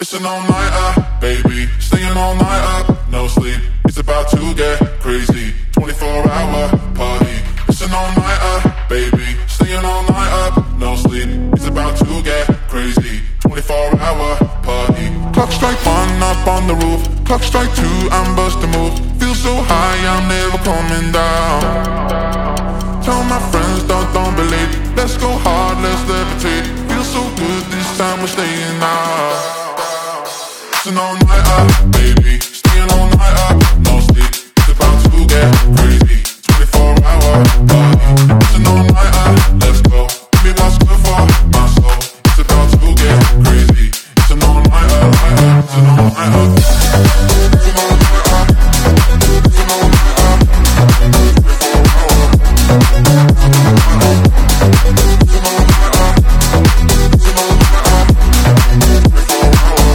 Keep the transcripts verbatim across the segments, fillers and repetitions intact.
It's an all-nighter, baby. Staying all night up, no sleep. It's about to get crazy. twenty-four hour party. It's an all-nighter, baby. Staying all night up, no sleep. It's about to get crazy. twenty-four hour party. Clock strike one up on the roof. Clock strike two, I'm busting move. Feel so high, I'm never coming down. Tell my friends, don't, don't believe. Let's go hard, let's levitate. Feel so good, this time we're staying out. It's an all-nighter, baby. Staying all night up, no sleep. It's about to get crazy. twenty-four hour party. It's an all-nighter, let's go. Give me what's good for my soul. It's about to get crazy. It's an all-nighter, it's an all-nighter. It's an all-nighter. It's an all-nighter. twenty-four hour. It's an all-nighter. It's an all-nighter. It's an all-nighter. twenty-four hour.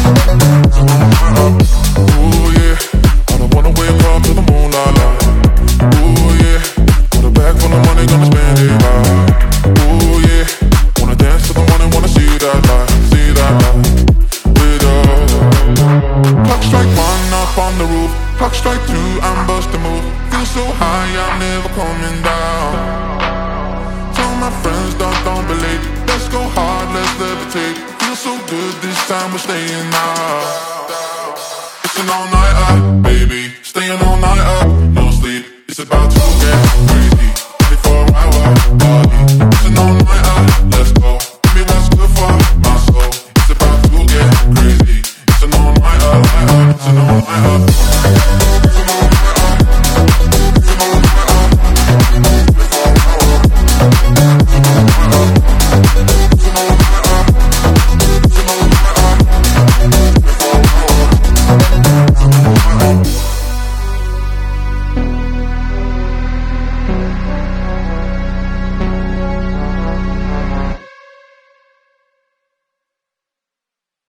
Ooh yeah, I don't wanna wake up to the moonlight. Ooh yeah, got a bag full of money, gonna spend it right. Ooh yeah, wanna dance till the morning, wanna see that light, see that light with us. Clock strike one up on the roof. Clock strike two, I'm busting move. Feel so high, I'm never coming down. Tell my friends, don't, don't believe. Let's go hard, let's levitate. Feel so good, this time we're staying out. It's an all-nighter, baby. Staying all night up, no sleep. It's about to get crazy. twenty-four hour party. It's an all-nighter, let's go. Give me what's good for my soul. It's about to get crazy. It's an all-nighter, it's an all-nighter. It's an all-nighter. It's an all-nighter. twenty-four hour. It's an all-nighter. It's an all-nighter. It's an all-nighter. twenty-four hour. It's an all-nighter.